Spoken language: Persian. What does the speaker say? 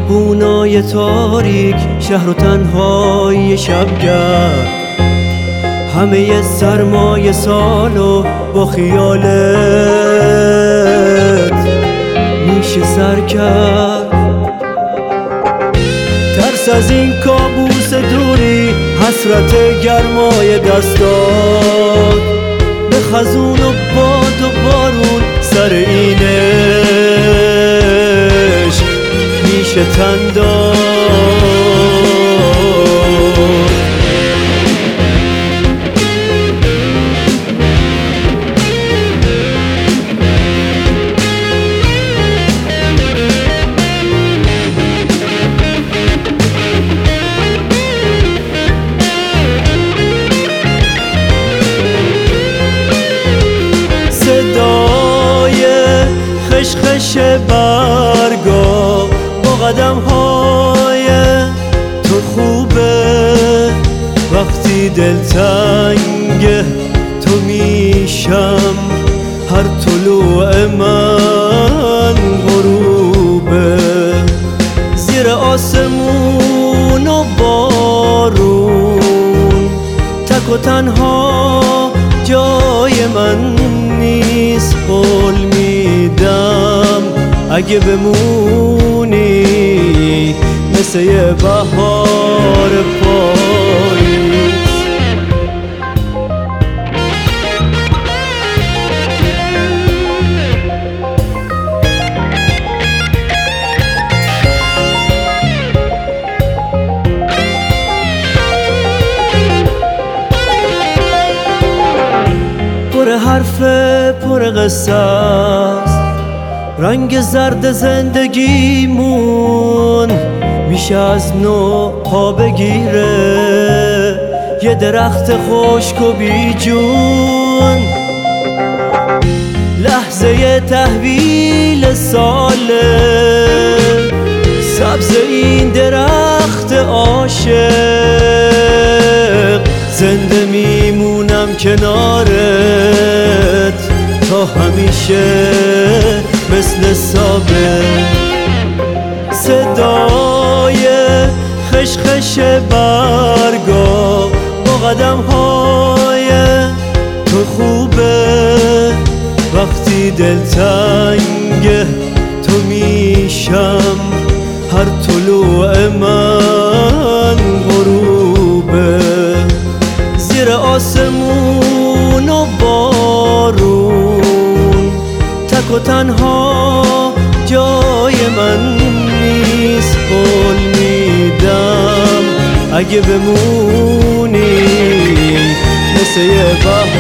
خیابونای تاریک، شهر و تنهای شبگرد، همه سرمای سالو با خیالت میشه سر کرد. ترس از این کابوس دوری، حسرت گرمای دستات، به خزون و باد و بارون سر این عشق میشه تن داد. خشخش برگا با قدم های تو خوبه، وقتی دلتنگ تو میشم، هر طلوع من غروبه. زیر آسمون و بارون تک و تنها جای من نیست، قول میدم اگه بمونی مثل یه بهار پاییز. پر حرف پر قصه است، رنگ زرد زندگیمون میشه از نو پا بگیره، یه درخت خشک و بی جون. لحظه تحویل ساله، سبز این درخت عاشق، زنده میمونم کنارت تا همیشه مثل ثابت. صدای خشخش برگا با قدم های تو خوبه، وقتی دلتنگ تو میشم، هر طلوع من غروبه. زیر آسمون و بارون تک و تنها جای من نیست، قول میدم اگه بمونی مثل یه بهار